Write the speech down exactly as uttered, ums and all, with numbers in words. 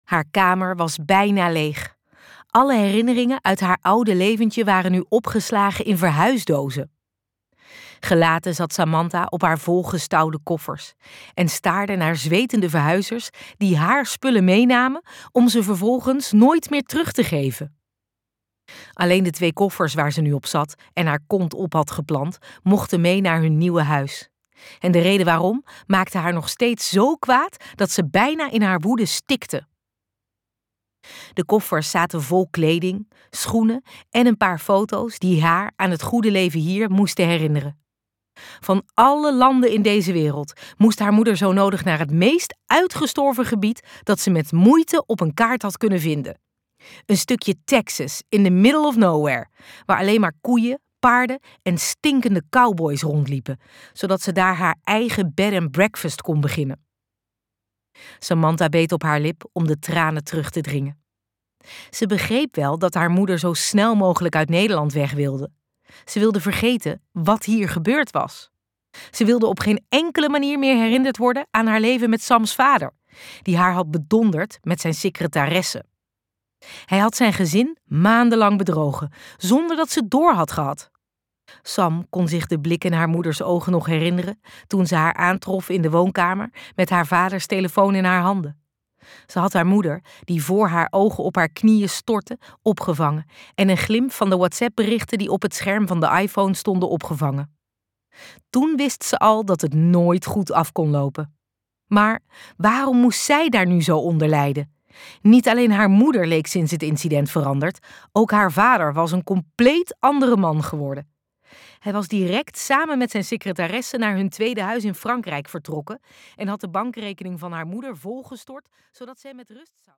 Haar kamer was bijna leeg. Alle herinneringen uit haar oude leventje waren nu opgeslagen in verhuisdozen. Gelaten zat Samantha op haar volgestouwde koffers en staarde naar zwetende verhuizers die haar spullen meenamen om ze vervolgens nooit meer terug te geven. Alleen de twee koffers waar ze nu op zat en haar kont op had geplant, mochten mee naar hun nieuwe huis. En de reden waarom maakte haar nog steeds zo kwaad dat ze bijna in haar woede stikte. De koffers zaten vol kleding, schoenen en een paar foto's die haar aan het goede leven hier moesten herinneren. Van alle landen in deze wereld moest haar moeder zo nodig naar het meest uitgestorven gebied dat ze met moeite op een kaart had kunnen vinden. Een stukje Texas in the middle of nowhere, waar alleen maar koeien, paarden en stinkende cowboys rondliepen, zodat ze daar haar eigen bed and breakfast kon beginnen. Samantha beet op haar lip om de tranen terug te dringen. Ze begreep wel dat haar moeder zo snel mogelijk uit Nederland weg wilde. Ze wilde vergeten wat hier gebeurd was. Ze wilde op geen enkele manier meer herinnerd worden aan haar leven met Sams vader, die haar had bedonderd met zijn secretaresse. Hij had zijn gezin maandenlang bedrogen, zonder dat ze door had gehad. Sam kon zich de blik in haar moeders ogen nog herinneren toen ze haar aantrof in de woonkamer met haar vaders telefoon in haar handen. Ze had haar moeder, die voor haar ogen op haar knieën stortte, opgevangen en een glimp van de WhatsApp-berichten die op het scherm van de iPhone stonden opgevangen. Toen wist ze al dat het nooit goed af kon lopen. Maar waarom moest zij daar nu zo onder lijden? Niet alleen haar moeder leek sinds het incident veranderd, ook haar vader was een compleet andere man geworden. Hij was direct samen met zijn secretaresse naar hun tweede huis in Frankrijk vertrokken en had de bankrekening van haar moeder volgestort, zodat zij met rust zou.